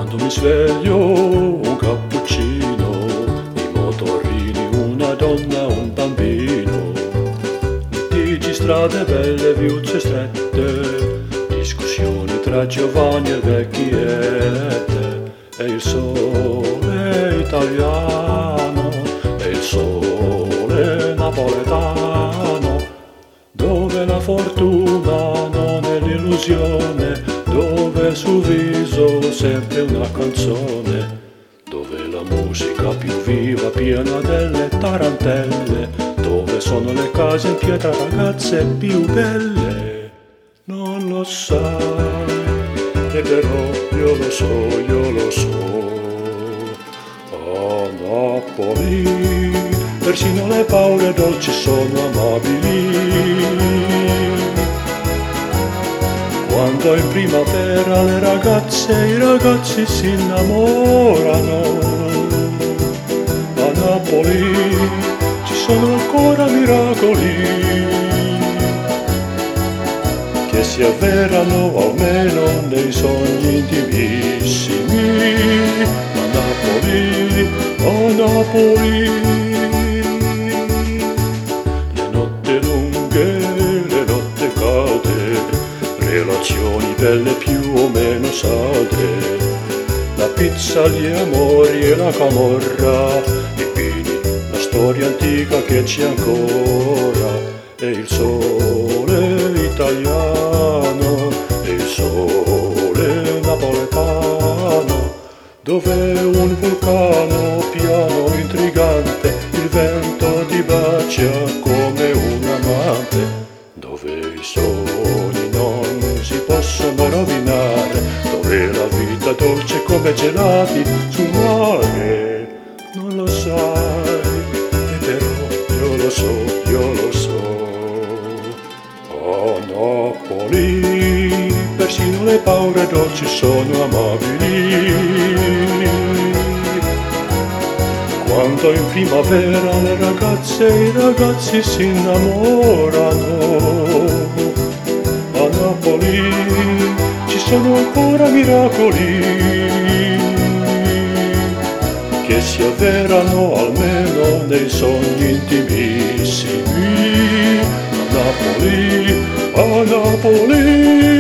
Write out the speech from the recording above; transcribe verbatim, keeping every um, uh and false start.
Quando mi sveglio un cappuccino, i motorini, una donna, un bambino, litigi, strade belle, viuzze strette, discussioni tra giovani e vecchiette, e il sole italiano, e il sole napoletano, dove la fortuna non è l'illusione, dove sul viso sempre una canzone, dove la musica più viva piena delle tarantelle, dove sono le case in pietra ragazze più belle. Non lo sai, e però io lo so, io lo so. A Napoli persino le paure dolci sono amabili. Quando in primavera le ragazze e i ragazzi si innamorano, a Napoli ci sono ancora miracoli che si avverano almeno nei sogni intimissimi. A Napoli, a Napoli, le notte lunghe, le notte calde, relazioni belle più o meno sade, la pizza, gli amori e la camorra, i pini, la storia antica che c'è ancora, e il sole italiano, e il sole napoletano, dove un vulcano piano intrigante, il vento ti bacia come un amante, dove i sogni non si possono rovinare, dove la vita dolce come gelati sul mare. Non lo sai, e però io lo so, io lo so. A Napoli persino le paure dolci sono amabili. Quando in primavera le ragazze e i ragazzi si innamorano, a Napoli ci sono ancora miracoli che si avverano almeno nei sogni intimissimi. A Napoli, a Napoli.